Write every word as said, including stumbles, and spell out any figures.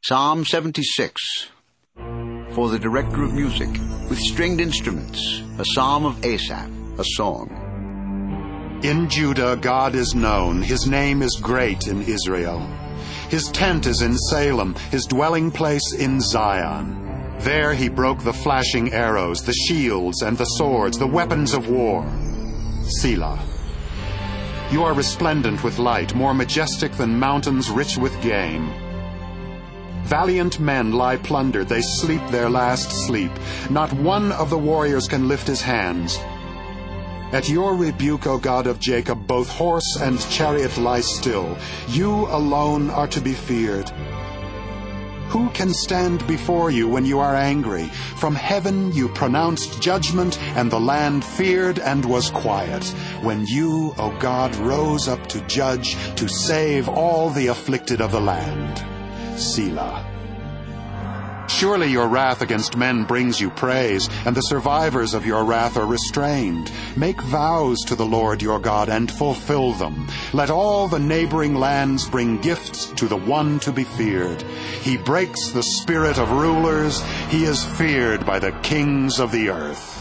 Psalm seventy-six. For the director of music, with stringed instruments, a psalm of Asaph, a song. In Judah God is known, his name is great in Israel. His tent is in Salem, his dwelling place in Zion. There he broke the flashing arrows, the shields and the swords, the weapons of war. Selah. You are resplendent with light, more majestic than mountains rich with game. Valiant men lie plundered, they sleep their last sleep. Not one of the warriors can lift his hands. At your rebuke, O God of Jacob, both horse and chariot lie still. You alone are to be feared. Who can stand before you when you are angry? From heaven you pronounced judgment, and the land feared and was quiet. When you, O God, rose up to judge, to save all the afflicted of the land. Selah. Surely your wrath against men brings you praise, and the survivors of your wrath are restrained. Make vows to the Lord your God and fulfill them. Let all the neighboring lands bring gifts to the one to be feared. He breaks the spirit of rulers. He is feared by the kings of the earth.